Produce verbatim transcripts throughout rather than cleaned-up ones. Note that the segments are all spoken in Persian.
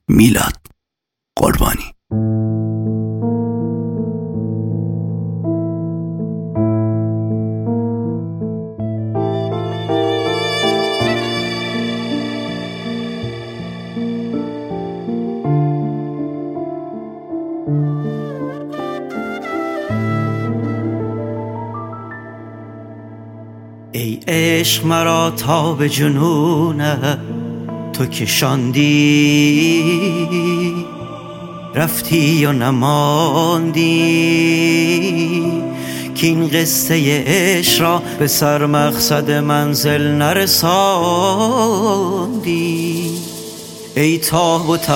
میلاد قربانی. ای عشق مرا تا به جنونه تو کشاندی، رفتی و نماندی که این قصه عشق را به سر مقصد منزل نرساندی. ای تاب و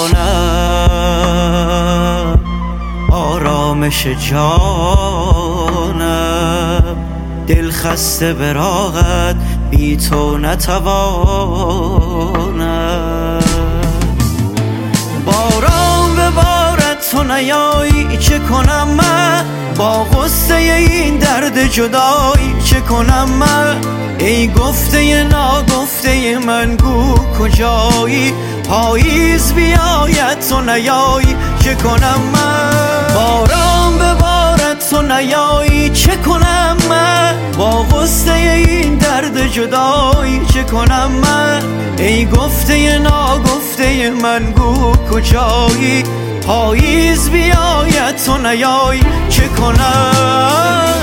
توانم آرامش جانم، دل خسته براغت بی تو نتوانم. باران ببارد تو نیایی چه کنم من، با غصه این درد جدایی چه کنم من. ای گفته ناگفته من گو کجایی، پاییز بیاید تو نیایی چه کنم من. باران ببارد تو نیایی چه کنم من، با غصه این درد جدایی چه کنم من. ای گفته ناگفته من گو کجایی، پاییز بیاید تو نیایی چه کنم.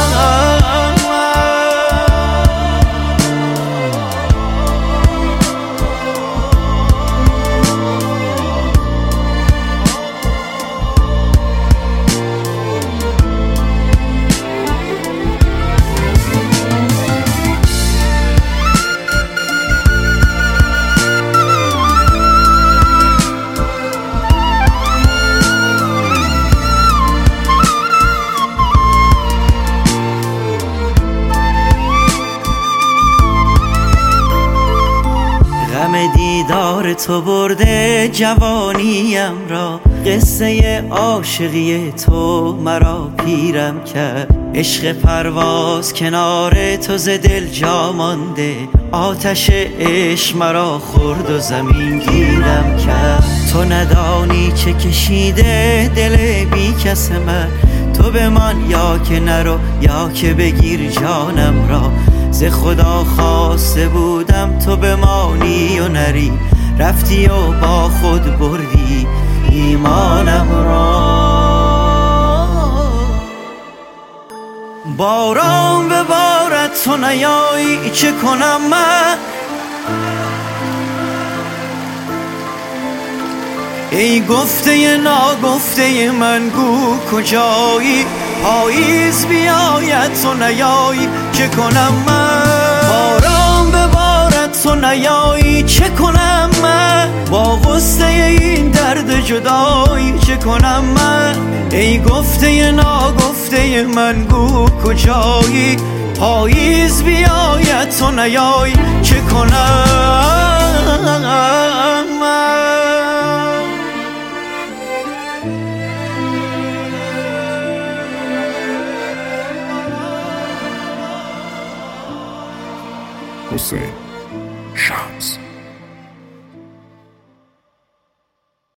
غم دیدار تو برده جوانیم را، قصه عاشقی تو مرا پیرم کرد. عشق پرواز کنار تو ز دل جا مانده، آتش عشق مرا خورد و زمین گیرم کرد. تو ندانی چه کشیده دل بی کس من، تو بمان یا که نرو یا که بگیر جانم را. ز خدا خواسته بودم تو بمانی و نری، رفتی و با خود بردی ایمانم را. باران ببارد تو نیایی چه کنم من، ای گفته ناگفته من گو کجایی، پاییز بیاید تو نیایی چه کنم من. باران ببارد تو نیایی چه کنم من، با غصه این درد جدایی چه کنم من. ای گفته ناگفته من گو کجایی، پاییز بیاید تو نیایی چه کنم من. حسین شمس